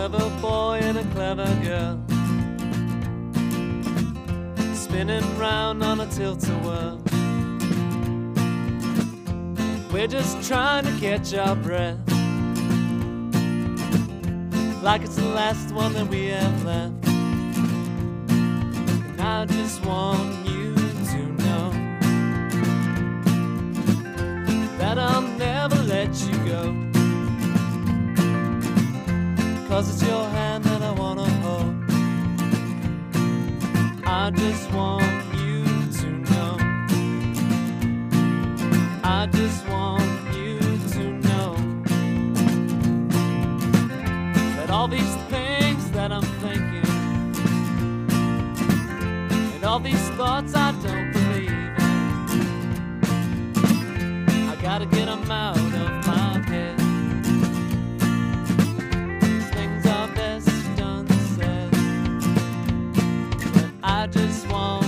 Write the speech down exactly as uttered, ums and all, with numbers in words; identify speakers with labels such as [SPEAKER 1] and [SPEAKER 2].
[SPEAKER 1] clever boy and a clever girl, spinning round on a tilt-a-whirl. We're just trying to catch our breath, like it's the last one that we have left. And I just want you to know that I'll never let you go, 'cause it's your hand that I wanna hold. I just want you to know, I just want you to know that all these things that I'm thinking, and all these thoughts I don't believe in, I gotta get them out of my head. These things are best unsaid, but I just want